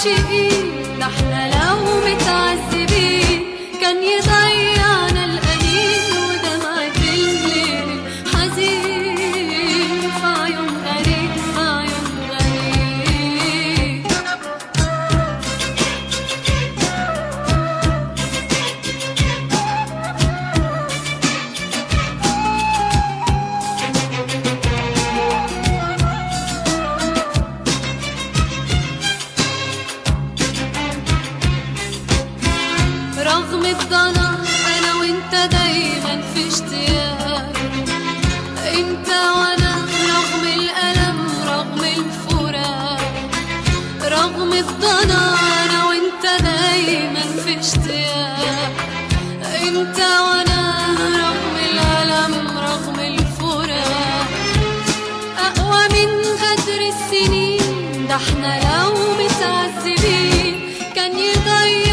عاشقين، ده احنا لو متعذبين كان يضيعنا الأنين ودمعة الليل الحزين في عيون غريب، في عيون غريب. رغم الضنا انا وانت دايما في اشتياق، انت وانا رغم الالم رغم الفراق. رغم الضنا انا وانت دايما في اشتياق، انت وانا رغم الالم رغم الفراق. اقوى من غدر السنين، ده احنا لو متعذبين كان يضيع